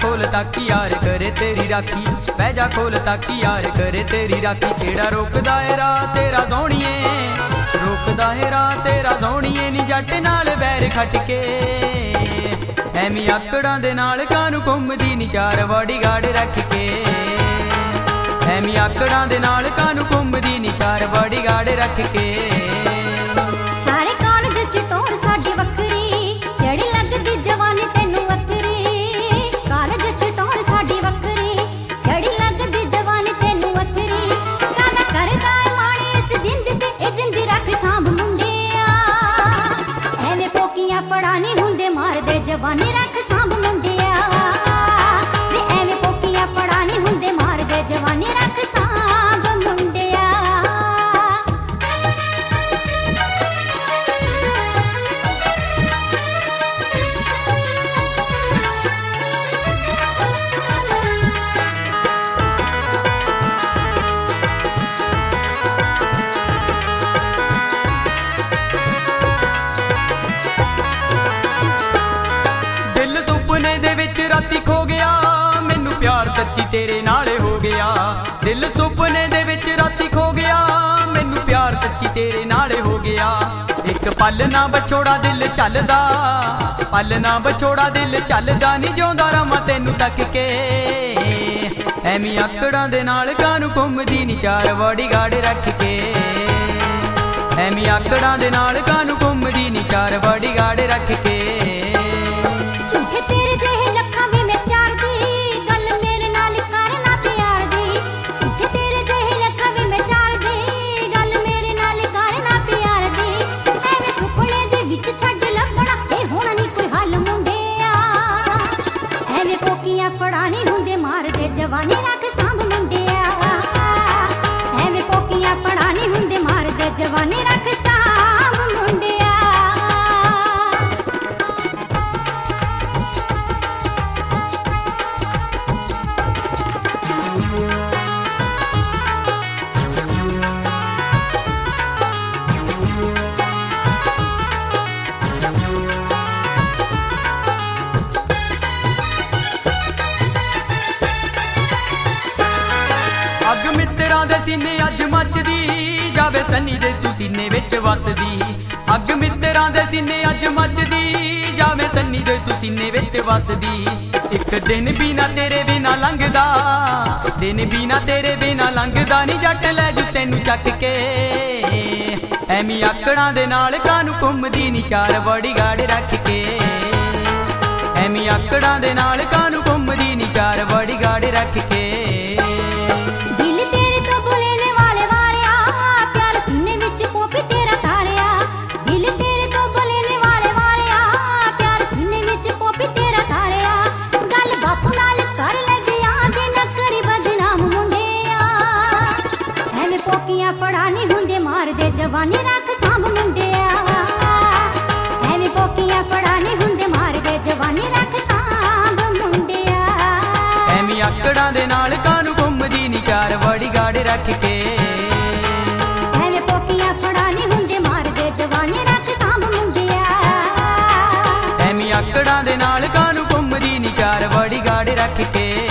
खोल ताकी यार करे तेरी राखी, बह जा खोल ताकी यार करे तेरी राखी। केड़ा रोकदा है राह तेरा सोहणीए, रोकदा है राह तेरा सोहणीए नी जट नाल बैर खट के। ਐਵੇਂ ਆਕੜਾਂ ਦੇ ਨਾਲ ਕਾਨੂੰ ਘੁੰਮਦੀ ਨੀ ਚਾਰ ਬਾਡੀਗਾਰਡ ਰੱਖ ਕੇ। ਐਵੇਂ ਆਕੜਾਂ ਦੇ ਨਾਲ ਕਾਨੂੰ ਘੁੰਮਦੀ ਨੀ ਚਾਰ ਬਾਡੀਗਾਰਡ ਰੱਖ ਕੇ। ਸਾਰੇ ਕਾਲਜ ਚ ਟੋਰ ਸਾਡੀ ਵੱਖਰੀ, ਜਿਹੜੀ ਲੱਗਦੀ ਜਵਾਨੀ ਤੈਨੂੰ ਵੱਖਰੀ। ਕਾਲਜ ਚ ਟੋਰ ਸਾਡੀ ਵੱਖਰੀ, ਜਿਹੜੀ ਲੱਗਦੀ ਜਵਾਨੀ ਤੈਨੂੰ ਵੱਖਰੀ। ਕਾਨਾ ਕਰਦਾ ਏ ਮਾਣੀ ਇਸ ਜਿੰਦ ਤੇ ਇਹ ਜਿੰਦੀ ਰੱਖ ਸਾਂਭ ਮੁੰਡਿਆ। ਐਵੇਂ ਪੋਕੀਆਂ ਫੜਾ ਨੀ ਹੁੰਦੇ ਮਾਰਦੇ ਜਵਾਨੀ ਰੱਖ ਸਾਂਭ ਮੁੰਡਿਆ। ਵੇ ਐਵੇਂ ਪੋਕੀਆਂ ਫੜਾ ਨੀ ਹੁੰਦੇ ਮਾਰਦੇ ਜਵਾਨੀ ਰੱਖ ਸਾਂਭ ਮੁੰਡਿਆ। ਦਿਲ ਸੁਪਨੇ ਦੇ ਵਿੱਚ ਰਾਤੀ ਖੋ ਗਿਆ, ਮੈਨੂੰ ਪਿਆਰ ਸੱਚੀ ਤੇਰੇ ਨਾਲ ਹੋ ਗਿਆ। ਦਿਲ ਸੁਪਨੇ ਦੇ ਵਿੱਚ ਰਾਤੀ ਖੋ ਗਿਆ, ਮੈਨੂੰ ਪਿਆਰ ਸੱਚੀ ਤੇਰੇ ਨਾਲ ਹੋ ਗਿਆ। ਇੱਕ ਪਲ ਨਾ ਵਿਛੋੜਾ ਦਿਲ ਚੱਲਦਾ, ਪਲ ਨਾ ਵਿਛੋੜਾ ਦਿਲ ਚੱਲਦਾ ਨੀ ਜਿਉਂਦਾ ਰਵਾਂ ਤੈਨੂੰ ਤੱਕ ਕੇ। ਐਵੇਂ ਆਕੜਾਂ ਦੇ ਨਾਲ ਕਾਨੂੰ ਘੁੰਮਦੀ ਨੀ ਚਾਰ ਬਾਡੀਗਾਰਡ ਰੱਖ ਕੇ। ਐਵੇਂ ਆਕੜਾਂ ਦੇ ਨਾਲ ਕਾਨੂੰ ਘੁੰਮਦੀ ਨੀ ਚਾਰ ਬਾਡੀਗਾਰਡ ਰੱਖ ਕੇ। ਝੂਠੇ ਤੇਰੇ ਜਿਹੇ ਲੱਖਾਂ ਵੀ ਮੈਂ ਚਾਰਦੀ, ਗੱਲ ਮੇਰੇ ਨਾਲ ਕਰ ਨਾ ਪਿਆਰ ਦੀ। ਝੂਠੇ ਤੇਰੇ ਜਿਹੇ ਲੱਖਾਂ ਵੀ ਮੈਂ ਚਾਰਦੀ, ਗੱਲ ਮੇਰੇ ਨਾਲ ਕਰ ਨਾ ਪਿਆਰ ਦੀ। ਐਵੇਂ ਸੁਪਨੇ ਦੇ ਵਿੱਚ ਛੱਡ ਲੱਭਣਾ, ਇਹ ਹੋਣਾ ਨੀ ਕੋਈ ਹੱਲ ਮੁੰਡਿਆ। ਐਵੇਂ ਪੋਕੀਆਂ ਫੜਾ ਨੀ ਹੁੰਦੇ ਮਾਰਦੇ ਜਵਾਨੀ ਰੱਖ ਸਾਂਭ ਮੁੰਡਿਆ। ਐਵੇਂ ਪੋਕੀਆਂ ਫੜਾ ਨੀ ਹੁੰਦੇ ਮਾਰਦੇ ਜਵਾਨੀ ਰੱਖ ਸਾਂਭ ਮੁੰਡਿਆ। ਅੱਗ ਮਿੱਤਰਾਂ ਦੇ ਸੀਨੇ ਅੱਜ ਮੱਚਦੀ, ਜਾਵੇ ਸੰਨੀ ਦੇ ਤੂੰ ਸੀਨੇ ਵਿੱਚ ਵਸਦੀ। ਅੱਗ ਮਿੱਤਰਾਂ ਦੇ ਸੀਨੇ ਅੱਜ ਮੱਚਦੀ, ਜਾਵੇ ਸੰਨੀ ਦੇ ਤੂੰ ਸੀਨੇ ਵਿੱਚ ਵਸਦੀ। ਇੱਕ ਦਿਨ ਵੀ ਨਾ ਤੇਰੇ ਬਿਨਾ ਲੰਘਦਾ, ਦਿਨ ਵੀ ਨਾ ਤੇਰੇ ਬਿਨਾ ਲੰਘਦਾ ਨੀ ਜੱਟ ਲੈ ਜੂ ਤੈਨੂੰ ਚੱਕ ਕੇ। ਐਵੇਂ ਆਕੜਾਂ ਦੇ ਨਾਲ ਕਾਨੂੰ ਘੁੰਮਦੀ ਨੀ ਚਾਰ ਬਾਡੀਗਾਰਡ ਰੱਖ ਕੇ। ਐਵੇਂ ਆਕੜਾਂ ਦੇ ਨਾਲ ਕਾਨੂੰ ਘੁੰਮਦੀ ਨੀ ਚਾਰ ਬਾਡੀਗਾਰਡ ਰੱਖ ਕੇ। ਦਿਲ ਤੇਰੇ ਤੋਂ ਬੁਲੇਨੇ ਵਾਲੇ ਵਾਰਿਆ, ਪਿਆਰ ਸੀਨੇ ਵਿੱਚ ਪੋਪੀ ਤੇਰਾ ਤਾਰਿਆ। ਦਿਲ ਤੇਰੇ ਤੋਂ ਬੁਲੇਨੇ ਵਾਲੇ ਵਾਰਿਆ, ਪਿਆਰ ਸੀਨੇ ਵਿੱਚ ਪੋਪੀ ਤੇਰਾ ਤਾਰਿਆ। ਗੱਲ ਬਾਪੂ ਨਾਲ ਕਰ ਲੱਗਿਆ ਦੇ ਨਾ ਕਰੀ ਬਦਨਾਮ ਮੁੰਡਿਆ। ਐਵੇਂ ਪੋਕੀਆਂ ਫੜਾ ਨੀ ਹੁੰਦੇ ਮਾਰਦੇ ਜਵਾਨੀ ਰੱਖ ਸਾਂਭ ਮੁੰਡਿਆ। ਐਵੇਂ ਪੋਕੀਆਂ ਫੜਾ ਨੀ ਹੁੰਦੇ ਮਾਰਦੇ ਜਵਾਨੀ ਰੱਖ ਸਾਂਭ ਮੁੰਡਿਆ। ਐਵੇਂ ਆਕੜਾਂ ਦੇ ਨਾਲ ਕਾਨੂੰ ਘੁੰਮਦੀ ਨੀ ਚਾਰ ਬਾਡੀਗਾਰਡ ਰੱਖ ਕੇ। ਐਵੇਂ ਪੋਕੀਆਂ ਫੜਾ ਨੀ ਹੁੰਦੇ ਮਾਰਦੇ ਜਵਾਨੀ ਰੱਖ ਸਾਂਭ ਮੁੰਡਿਆ। ਐਵੇਂ ਆਕੜਾਂ ਦੇ ਨਾਲ ਕਾਨੂੰ ਘੁੰਮਦੀ ਨੀ ਚਾਰ ਬਾਡੀਗਾਰਡ ਰੱਖ ਕੇ।